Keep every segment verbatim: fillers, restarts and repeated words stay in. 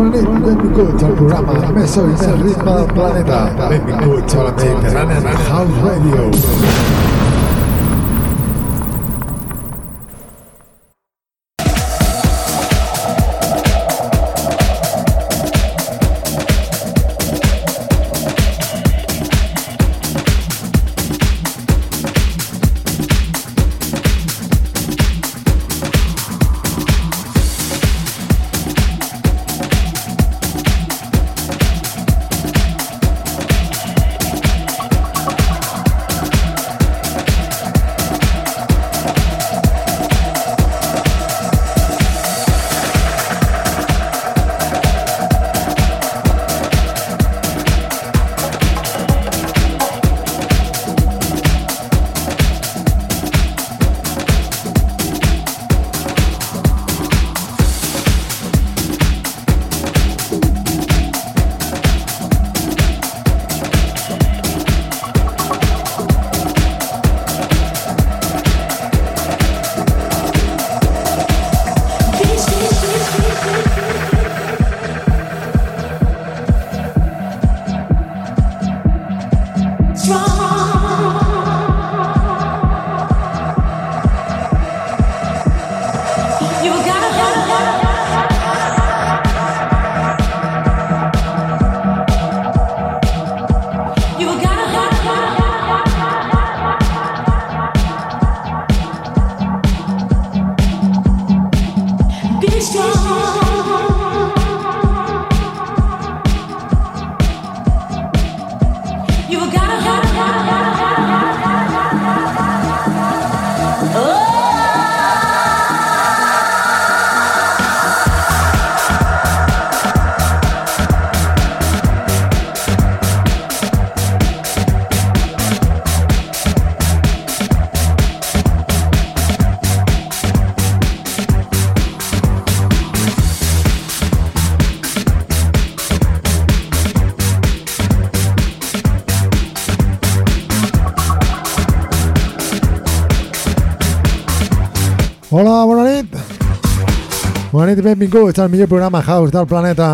Benvinguts al programa més sòlid del ritme del planeta. Benvinguts a la Mediterranean House Radio. Hola, bona nit. Bona nit i benvinguts al millor programa house del planeta.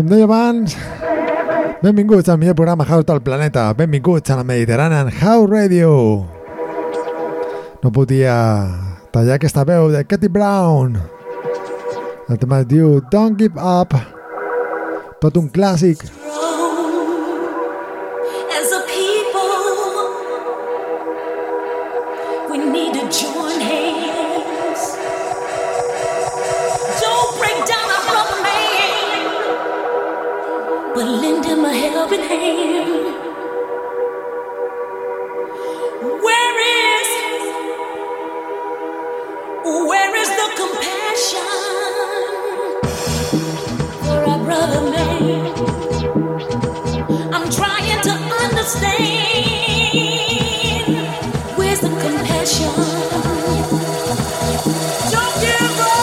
Com deia abans, benvinguts al millor programa House del planeta, benvinguts a la Mediterranean House Radio. No podia tallar aquesta veu de Katy Brown. El tema es diu Don't Give Up, tot un clàssic. But lend him a helping hand. Where is, where is the compassion for our brother man? I'm trying to understand. Where's the compassion? Don't give up.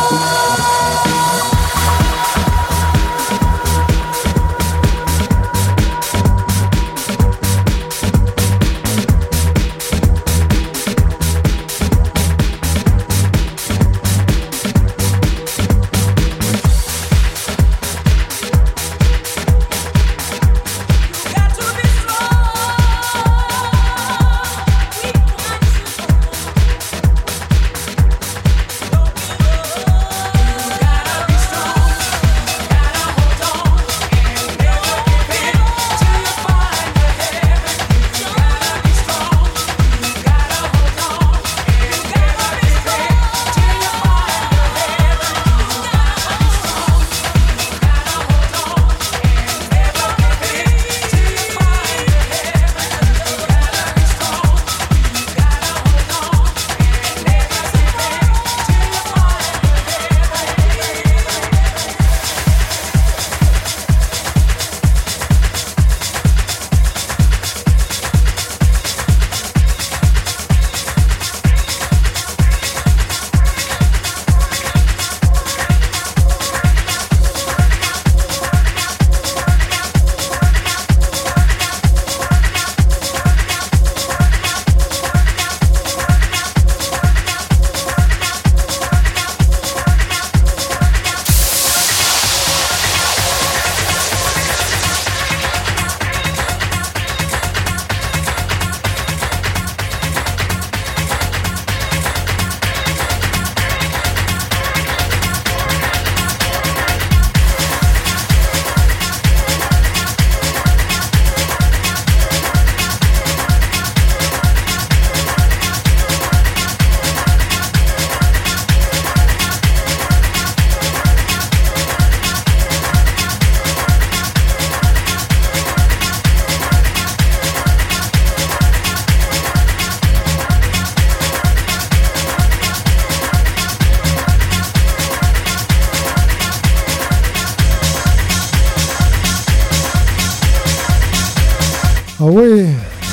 Avui,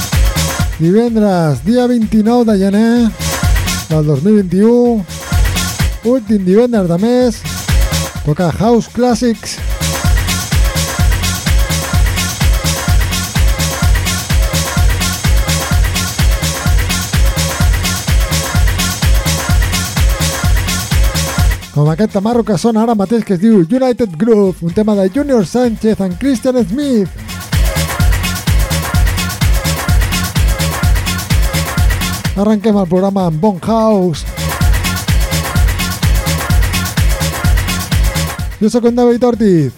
divendres, dia vint-i-nou de gener del dos mil vint-i-u, últim divendres de mes, toca House Classics. Com aquest tamarro que sona ara mateix, que es diu United Groove, un tema de Junior Sánchez and Christian Smith. Arranquem el programa amb Bon House. Jo sóc en David Ortiz.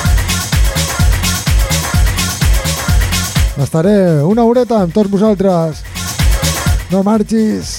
Estaré una horeta amb tots vosaltres. No marxis.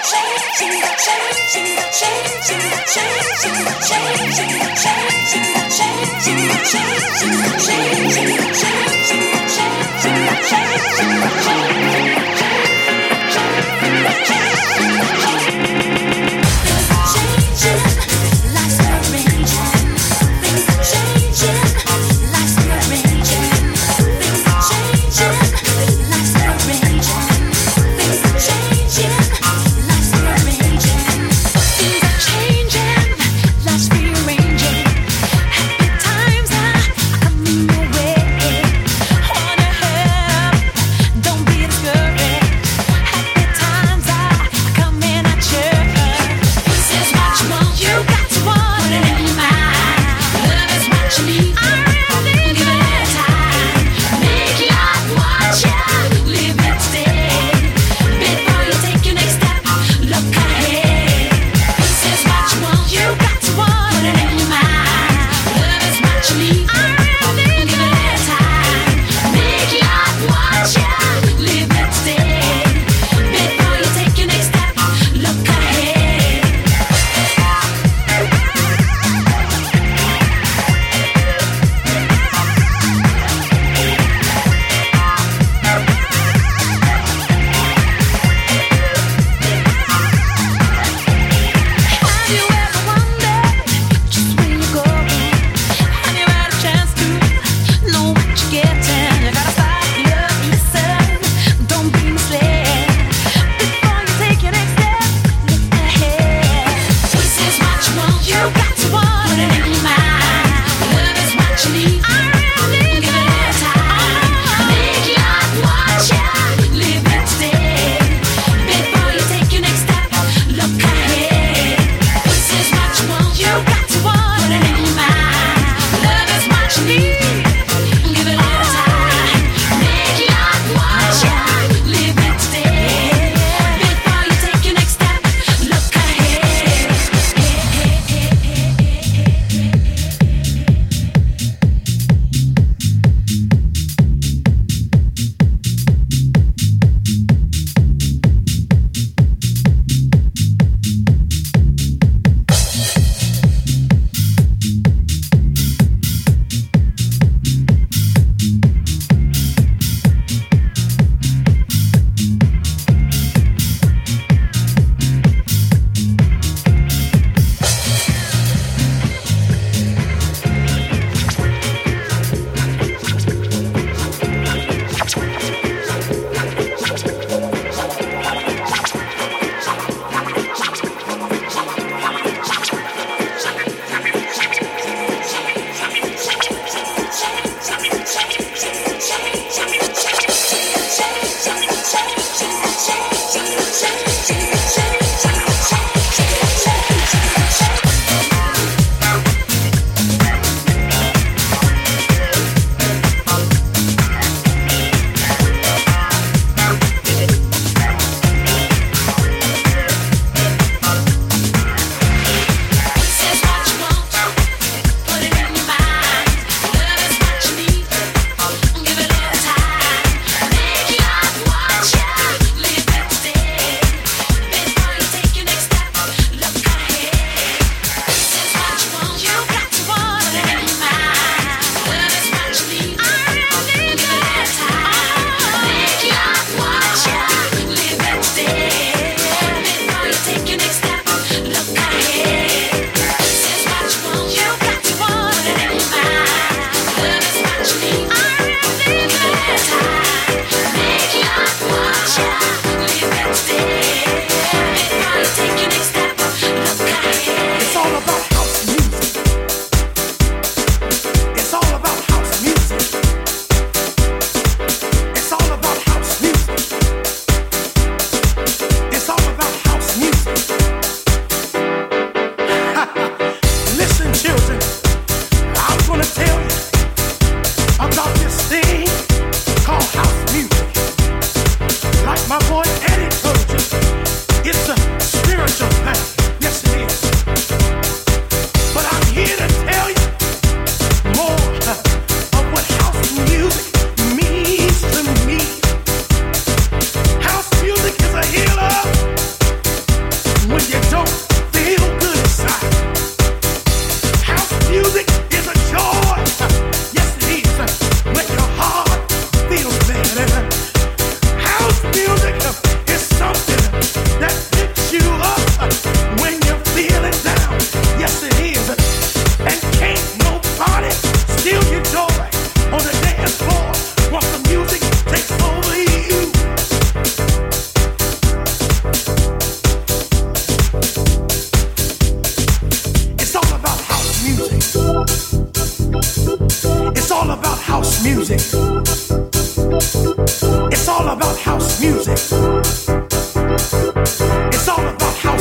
Don't be discouraged. Happy times are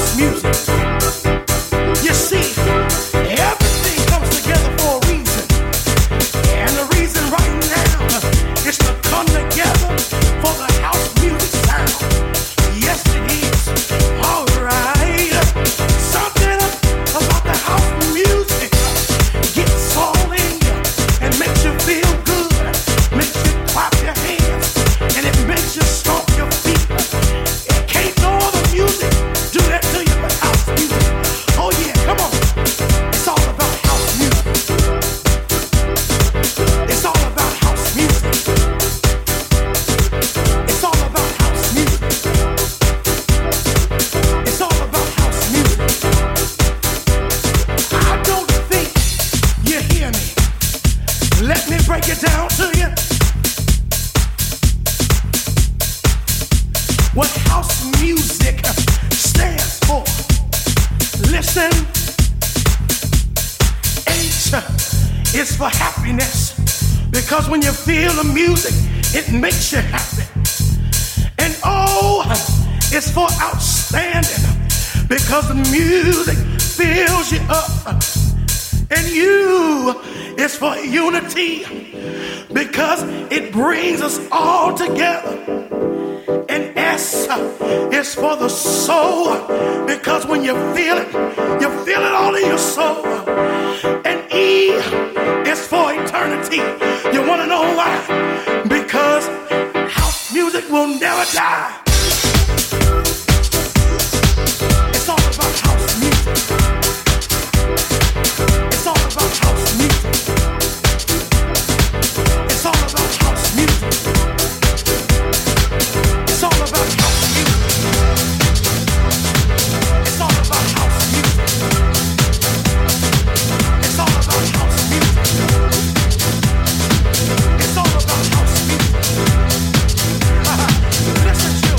Because it brings us all together. And S is for the soul, because when you feel it, you feel it all in your soul. And E is for eternity. You want to know why? Because house music will never die. It's all about house music. It's all about house music. It's all about house music. It's all about house music. It's all about house music. It's all about house music. It's all about house music. Listen, children.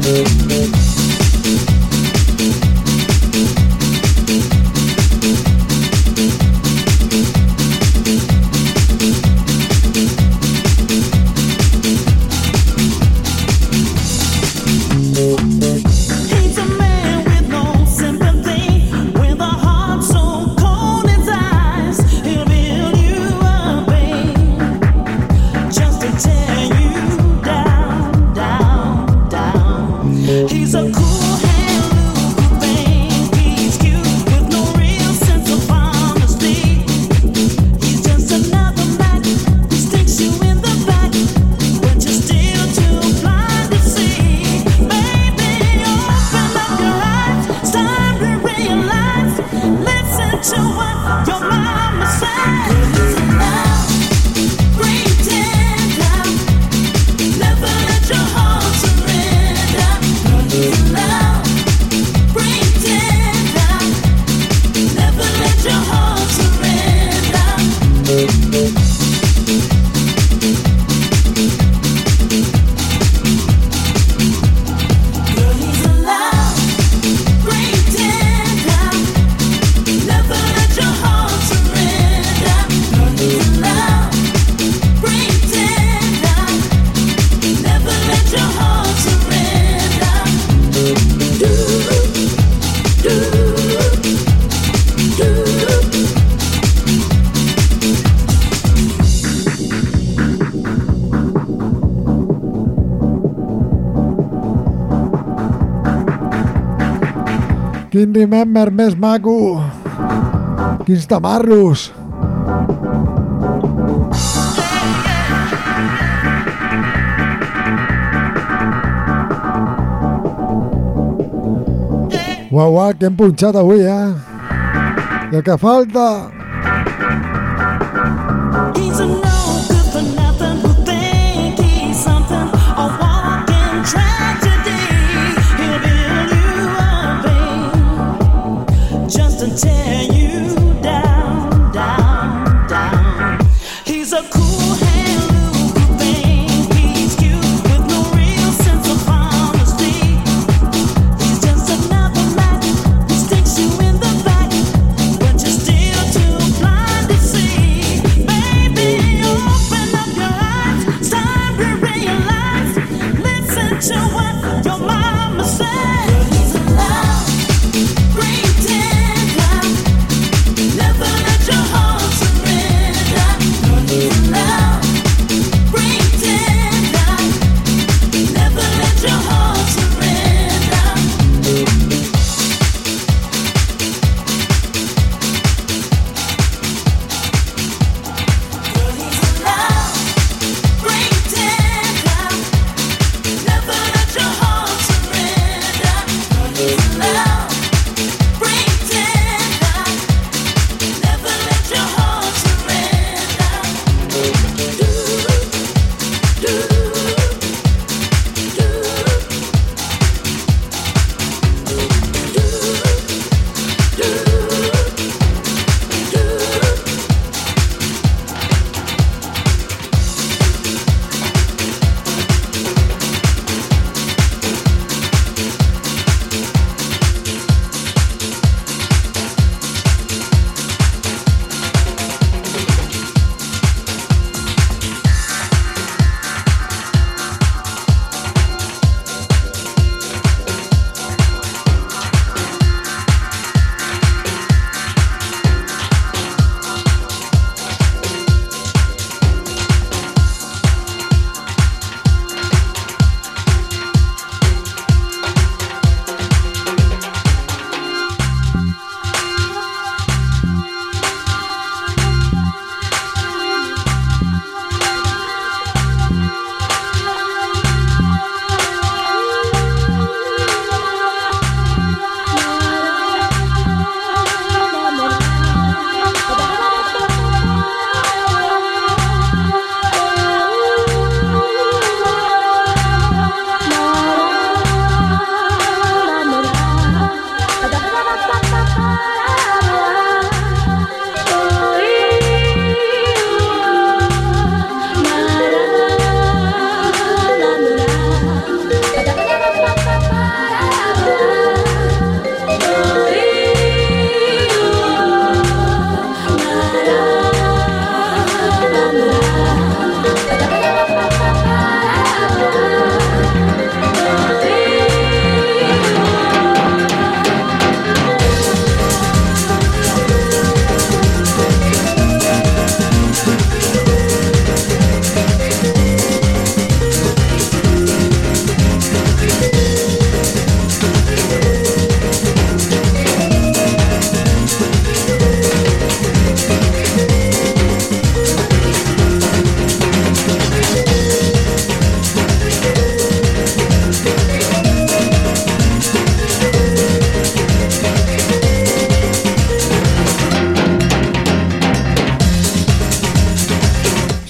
Quin remember més maco! Quins tamarros! Uau, uau, que hem punxat avui, eh? I el que falta! Still to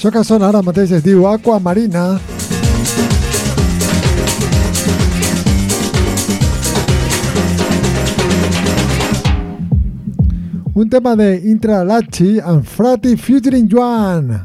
Això que sona ara mateix es diu Aquamarina. Un tema de Intra Lachi and Frati featuring Joan.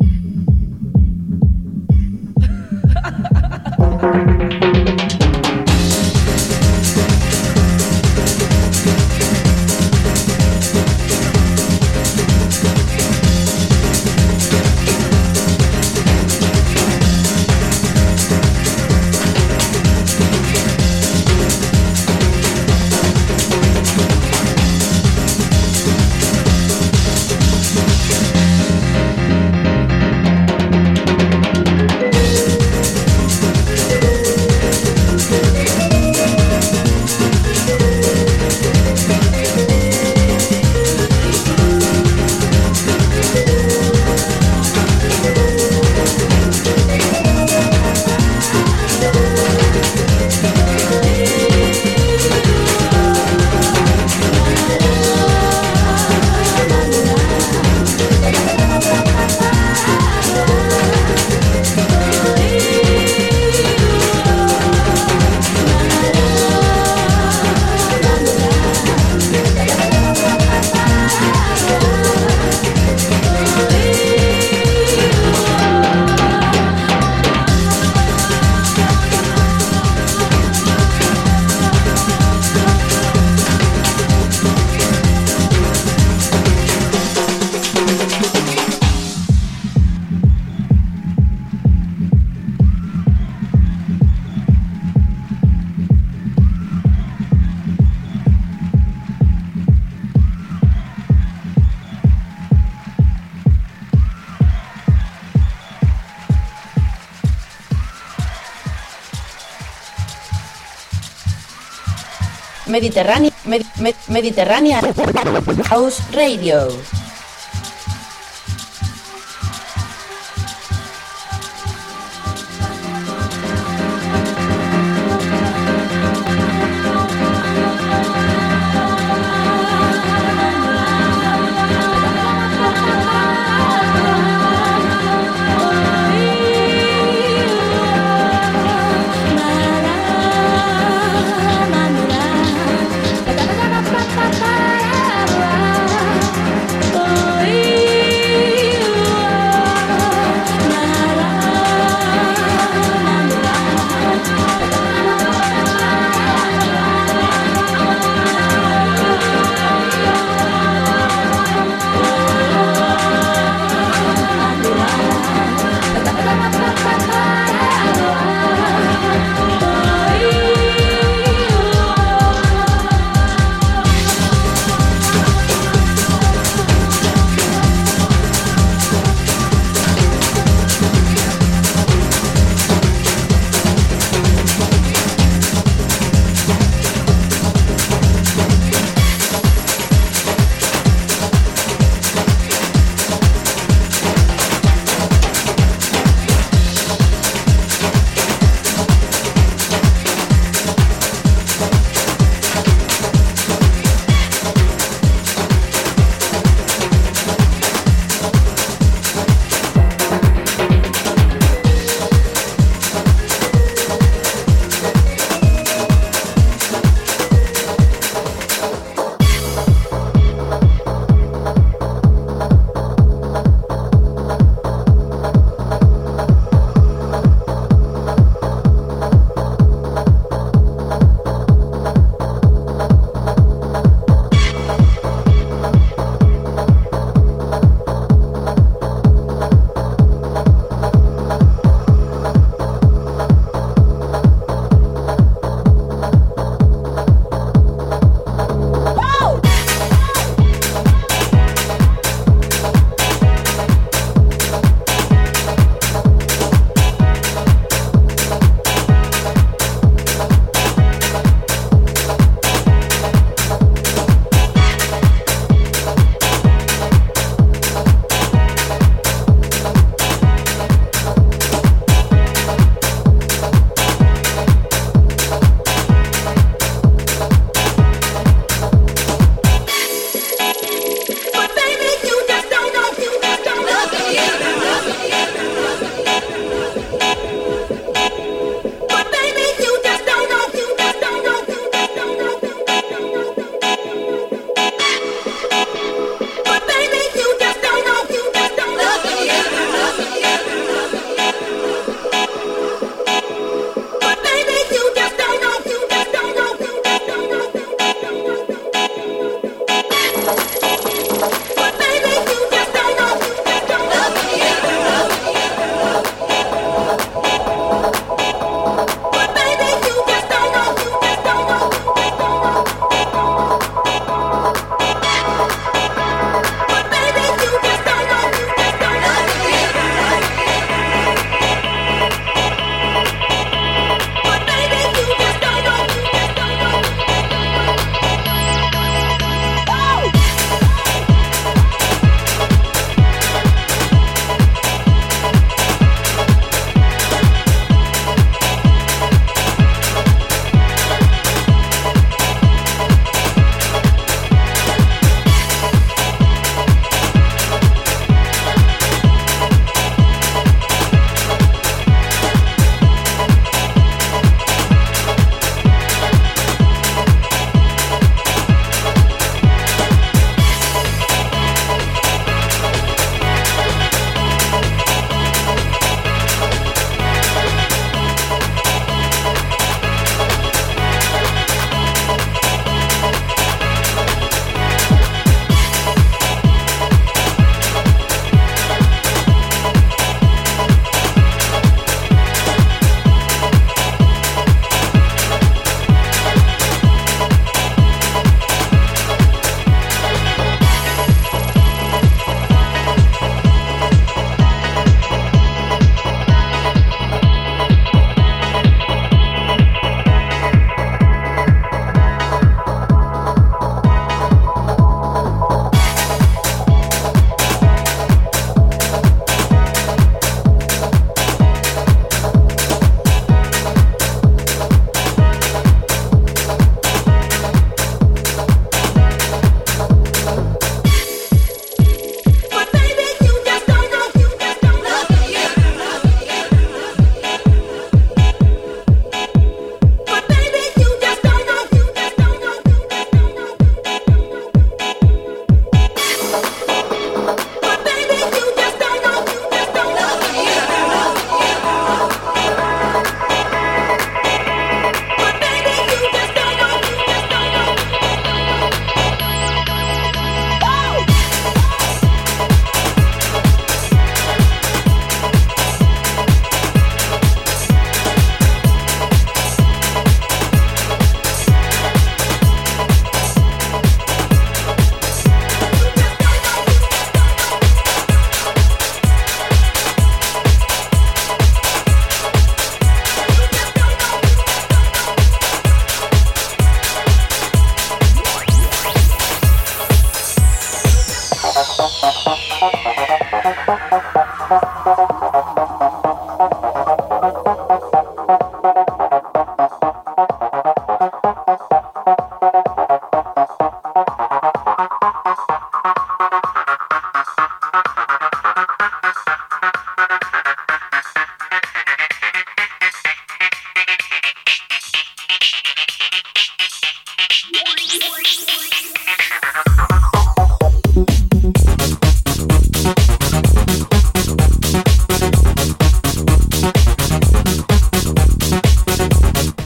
Mediterránea, med, med, Mediterránea House Radio.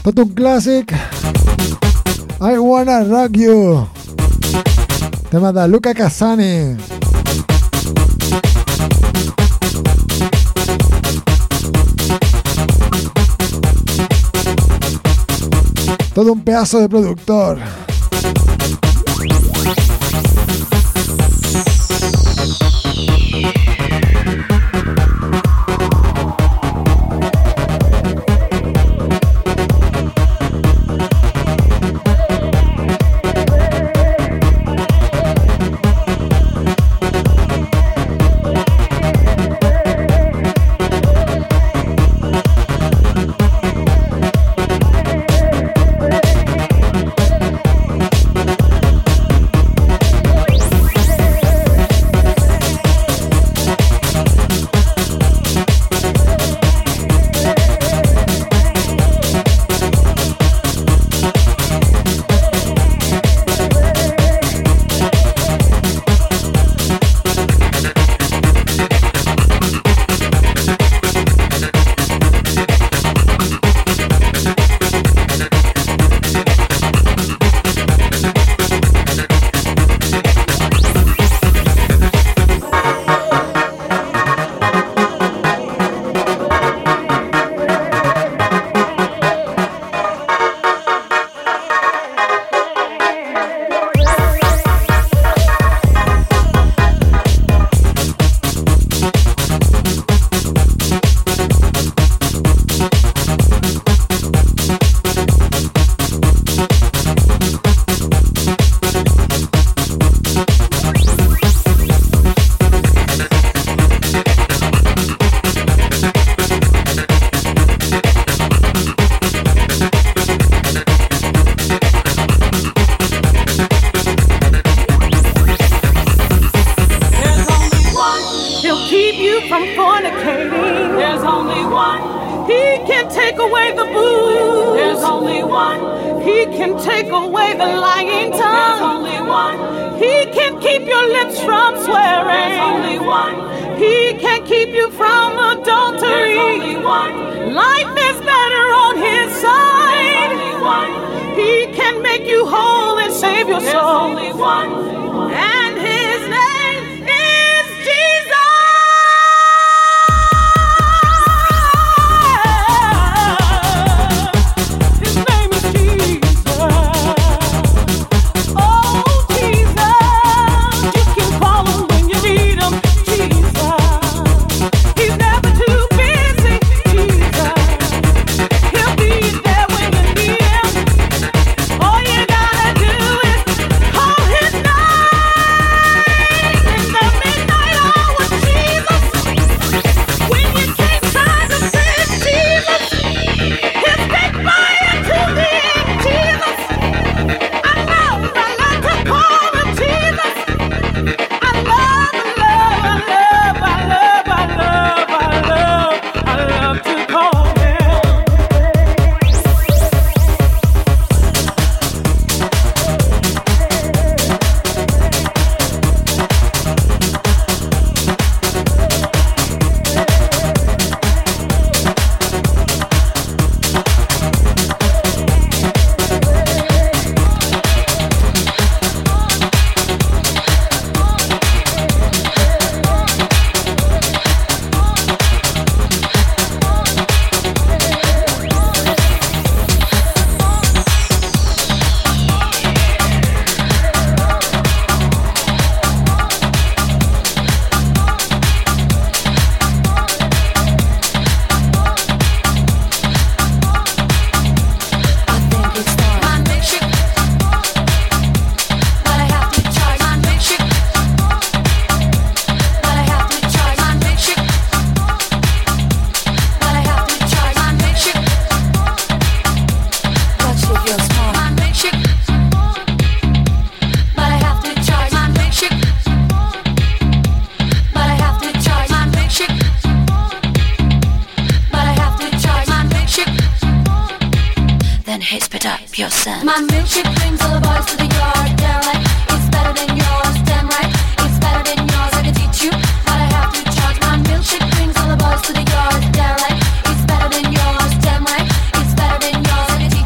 Tot un clàssic. I Wanna Rock You. Tema de Luca Casani. Todo un pedazo de productor. yourself. My milkshake brings all the boys to the yard. They're like, it's better than yours. Damn right, it's better than yours. I can teach you, but I have to charge. My milkshake brings all the boys to the yard. They're like, it's better than yours. Damn right, it's better than yours. I can teach you.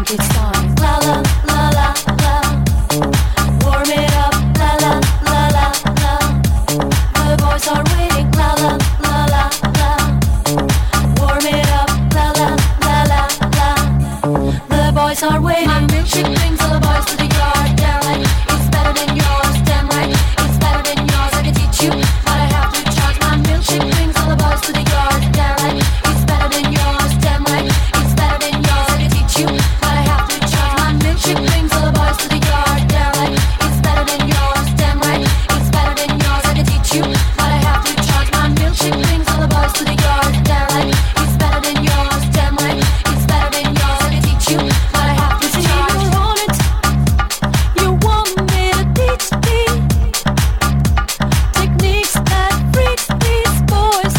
it's time. La la la la la. Warm it up. La la la la la. The boys are waiting. La la la la la. Warm it up. La la la la la. The boys are waiting. My milkshake brings all the boys to the yard. They're like, it's better than yours. Damn right, it's better than yours. I can teach you, but I have to charge. My milkshake brings all the boys to the yard. They're like, it's better than yours. Damn right, it's better than yours. I can teach you, but I have to charge. My milkshake brings all the boys to the yard. They're like, it's better than yours. Damn right, it's better than yours. I can teach you, but I have to charge. My milkshake brings all the boys to the yard. They're like, it's better than yours. Damn right, it's better than yours. I can teach you, but I have to charge. You want it? You want me to teach thee techniques that freaks these boys.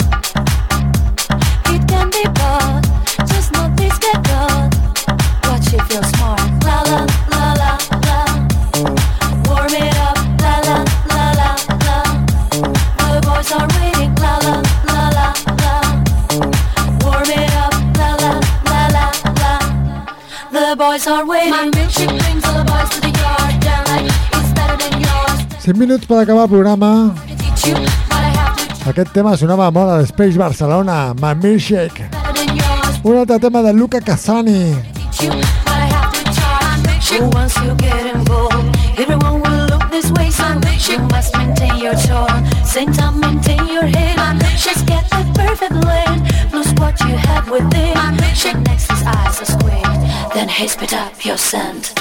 It can be bought, just not this get caught. Watch it feel smart. La la la la la. Warm it up. La la la la la. The boys are waiting. La la la la la. Warm it up. La la la la la. The boys are waiting. My milkshake brings all the boys to the yard. They're like, it's better than yours. cinc minuts per acabar el programa. I can teach you, but I have to Aquest tema sonava molt a l'Space Barcelona, My Milkshake. better than yours. Un altre tema de Luca Casani. Teach you, but I have to charge. So once you get involved, everyone will look this way. So you must maintain your tone. Same time, maintain your head. Just get the perfect blend. Lose what you have within. Check next, his eyes are squared. Then hey, spit up your scent.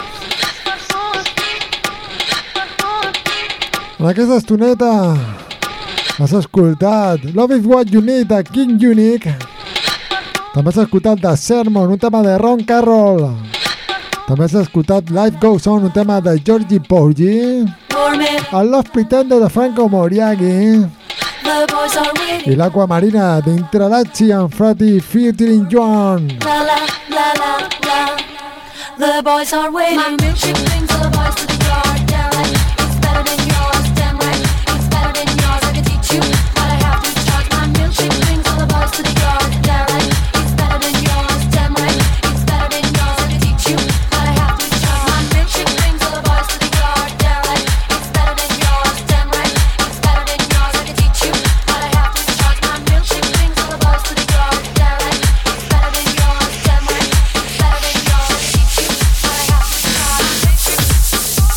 En aquesta estoneta has escoltat Love is what you need de King Unique. També has escoltat The Sermon, un tema de Ron Carroll. També has escoltat Life Goes On, un tema de Georgie Porgy. Warm it, I Love Pretender de Franco Moriaghi. the boys are I waiting. l'Aquamarina d'Intralazzi and Frati featuring Joan. La la la la la. The boys are waiting. My milkshake brings all the boys to the yard. They're like, it's better than yours. Damn right, it's better than yours. I can teach you, but I have to charge. My milkshake brings all the boys to the yard. They're like, it's better than yours. Damn right, it's better than yours. I can teach you, but I have to charge. My milkshake brings all the boys to the yard. They're like, it's better than yours. Damn right, it's better than yours. I can teach you, but I have to charge. My milkshake brings all the boys to the yard. They're like, it's better than yours. Damn right, it's better than yours. I can teach you, but I have to charge.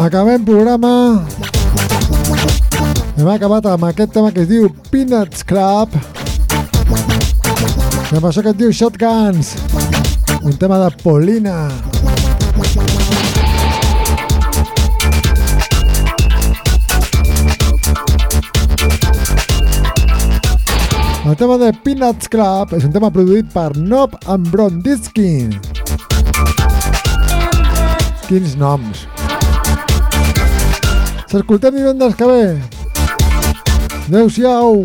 Acabem programa. Hem acabat amb aquest tema que es diu Peanuts Club. I amb això que es diu Shotguns. Un tema de Polina. El tema de Peanuts Club és un tema produït per Nob and Brondiskin. Quins noms. S'escoltem divendres que ve. Adéu-siau.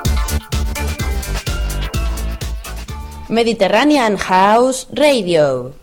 Mediterranean House Radio.